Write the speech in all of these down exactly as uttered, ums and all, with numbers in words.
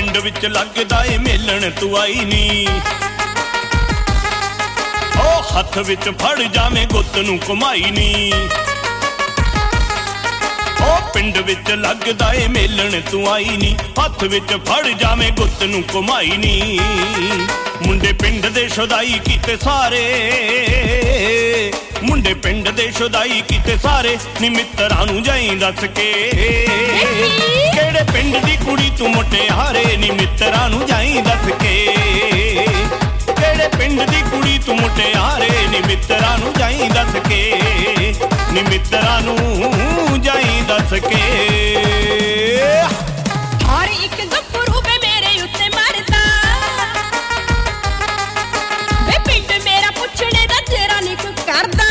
पिंड विच लगदा ए मेलण तू आई नी ओ हथ विच फड़ जावे गुत्त नूं घुमाई नी ओ पिंड विच लगदा ए मेलण तू आई नी हथ विच फड़ जावे गुत्त नूं घुमाई नी मुंडे पिंड दे शुदाई कीते सारे मुंडे पिंड दे शुदाई कीते सारे नी मित्तरां नूं जाई दस के किहड़े पिंड दी कुड़ी तू मुटियारे नी मित्तरां नूं जाई दस के किहड़े पिंड दी कुड़ी तू मुटियारे नी मित्तरां नूं जाई दस के नी मित्तरां नूं जाई दस के हर एक गप्परू वे मेरे उत्ते मरदा वे पिंड मेरा पुछणे दा तेरा नी कोई करदा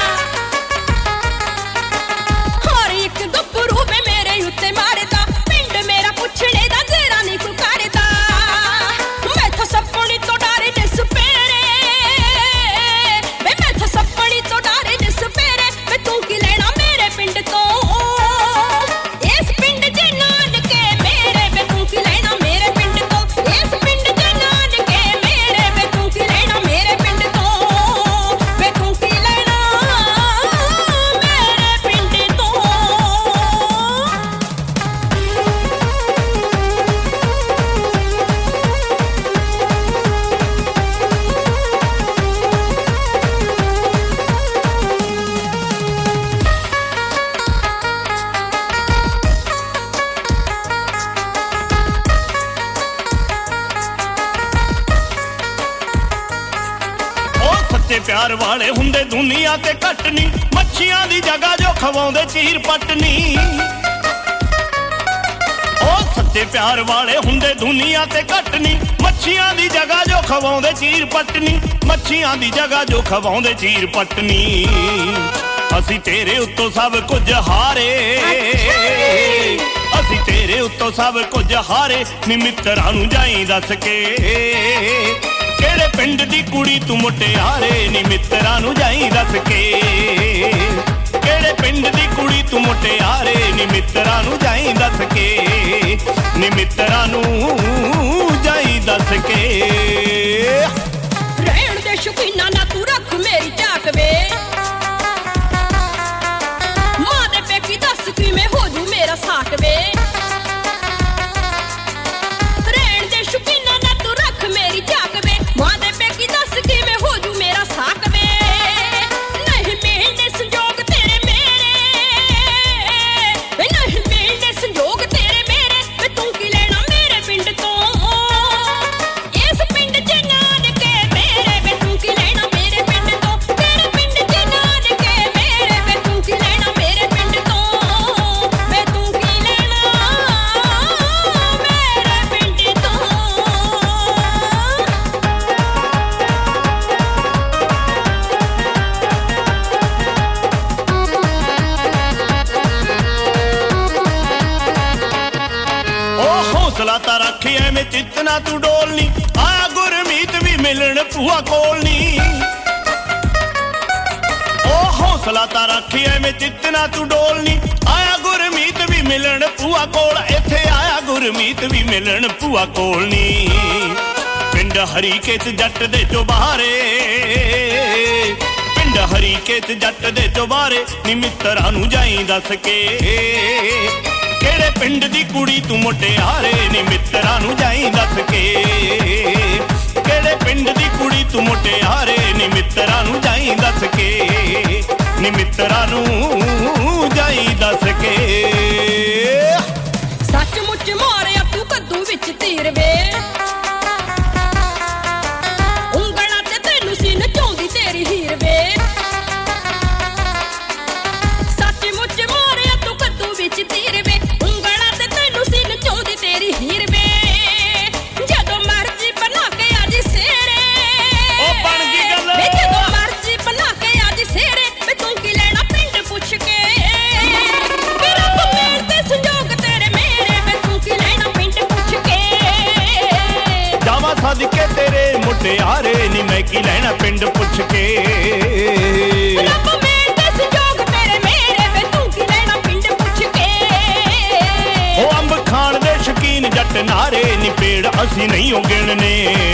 हर एक गप्परू वे मेरे उत्ते मरदा पिंड मेरा पुछणे दा तेरा नी कोई करदा मैं तो सपनी तो डरे दिस पेरे वे मैं तो सपनी तो डरे दिस पेरे वे तू की लेना मेरे पिंड तो इस पिंड दे नानके मेरे वे तू की लेना मेरे पिंड तो इस पिंड दे नानके मेरे वे तू की लेना मेरे पिंड तो वे तू की लेना मेरे पिंड तो सच्चे प्यार वाले हुंदे दुनिया ते कटनी मच्छियां दी जगह जो खवाउंदे चीर पटनी ओ सच्चे प्यार वाले हुंदे दुनिया ते कटनी मच्छियां दी जगह जो खवाउंदे चीर पटनी मच्छियां दी जगह जो खवाउंदे चीर पटनी असी तेरे उत्तों सब कुछ हारे असी तेरे उत्तों सब कुछ हारे नी मित्तरां नूं जाई दस के किहड़े पिंड दी कुड़ी तू मुटियारे नी मित्तरां नूं जाई दस के किहड़े पिंड दी कुड़ी तू मुटियारे नी मित्तरां नूं जाई दस के नी मित्तरां नूं जाई दस के रहण दे शौकीना ना तू रख मेरी झाक वे मां दे पेकी दस की मैं हो जू मेरा साक वे रहण दे शौकीना ना तू रख मेरी झाक वे मां दे पेकी दस की मैं हो जू मेरा साक वे नहीं मिलने संजोग तेरे मेरे वे नहीं मिलने संजोग तेरे मेरे वे तू की लेना मेरे पिंड तो इस पिंड च नानके मेरे वे तू की लेना मेरे पिंड तो तेरे पिंड च नानके मेरे वे तू की लेना मेरे पिंड तो वे तू की लेना मेरे पिंड तो ओ हौसला ता रख एवें चितना तू डोलनी आया गुरमीत भी मिलन भूआ कोलनी ओ हौसला ता रख एवें चितना तू डोलनी आया गुरमीत भी मिलन भूआ कोल इत्थे आया गुरमीत भी मिलन भूआ कोलनी पिंड हरीकेत जट दे चोबारे पिंड हरीकेत जट दे चोबारे नी मित्तरां नूं जाई दस के किहड़े पिंड दी कुड़ी तू मुटियारे नी मित्तरां नूं जाई दस के किहड़े पिंड दी कुड़ी तू मुटियारे नी मित्तरां नूं जाई दस के नी मित्तरां नूं जाई दस के सचमुच मारिया तू कद्दू विच तीर वे ਉਂਗਲਾਂ ਤੇ ਤੈਨੂੰ ਸੀ ਨਚਾਉਂਦੀ ਤੇਰੀ ਹੀਰ ਵੇ ਸਚਮੁੱਚ ਮਾਰਿਆ ਤੂੰ ਕद्दू ਵਿੱਚ ਤੀਰ ਵੇ ਉਂਗਲਾਂ ਤੇ ਤੈਨੂੰ ਸੀ ਨਚਾਉਂਦੀ ਤੇਰੀ ਹੀਰ ਵੇ ਜਦੋਂ ਮਰਜ਼ੀ ਬਣਾ ਕੇ ਅੱਜ ਸੇਰੇ ਉਹ ਬਣ ਗਈ ਗੱਲ ਵੇ ਜਦੋਂ ਮਰਜ਼ੀ ਬਣਾ ਕੇ ਅੱਜ ਸੇਰੇ ਵੇ ਤੂੰ ਕੀ ਲੈਣਾ ਪਿੰਡ ਪੁੱਛ ਕੇ ਵੇ ਰੱਬ ਮੇਰ ਤੇ ਸੰਜੋਗ ਤੇਰੇ ਮੇਰੇ ਵੇ ਤੂੰ ਕੀ ਲੈਣਾ ਪਿੰਡ ਪੁੱਛ ਕੇ ਜਾਵਾਂ ਸਦਕੇ ਤੇਰੇ ਮੁਟਿਆਰੇ ਨੀ ਮੈਂ ਕੀ ਲੈਣਾ ਪਿੰਡ ਪੁੱਛ ਕੇ ਰੱਬ ਮੇਰ ਤੇ ਸੰਜੋਗ ਤੇਰੇ ਮੇਰੇ ਵੇ ਤੂੰ ਕੀ ਲੈਣਾ ਪਿੰਡ ਪੁੱਛ ਕੇ ਉਹ ਅੰਬ ਖਾਣ ਦੇ ਸ਼ੌਕੀਨ ਜੱਟ ਨਾਰੇ ਨੀ ਪੇੜ ਅਸੀਂ ਨਹੀਂ ਗਿਣਨੇ।